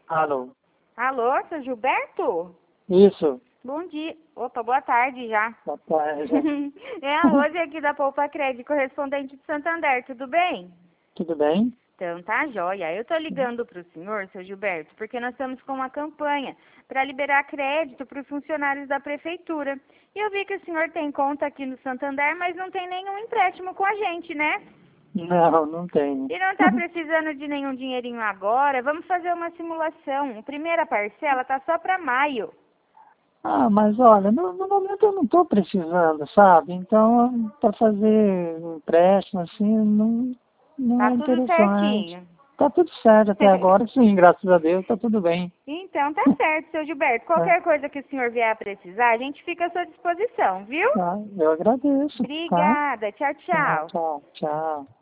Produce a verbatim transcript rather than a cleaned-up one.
Alô? Alô, seu Gilberto? Isso. Bom dia. Opa, boa tarde já. Boa tarde. É a Rose aqui da Poupa Crédito, correspondente de Santander, tudo bem? Tudo bem? Então tá jóia. Eu tô ligando pro senhor, seu Gilberto, porque nós estamos com uma campanha para liberar crédito para os funcionários da prefeitura. E eu vi que o senhor tem conta aqui no Santander, mas não tem nenhum empréstimo com a gente, né? Não, não tenho. E não tá precisando de nenhum dinheirinho agora. Vamos fazer uma simulação. A primeira parcela tá só para maio. Ah, mas olha, no, no momento eu não estou precisando, sabe? Então, para fazer um empréstimo assim, não, não Tá é tudo interessante. certinho. Tá tudo certo até agora, sim, graças a Deus, tá tudo bem. Então tá certo, seu Gilberto. É, Qualquer coisa que o senhor vier a precisar, a gente fica à sua disposição, viu? tá, eu agradeço, tá? Obrigada. Tchau, Tá, tchau. tchau, tchau.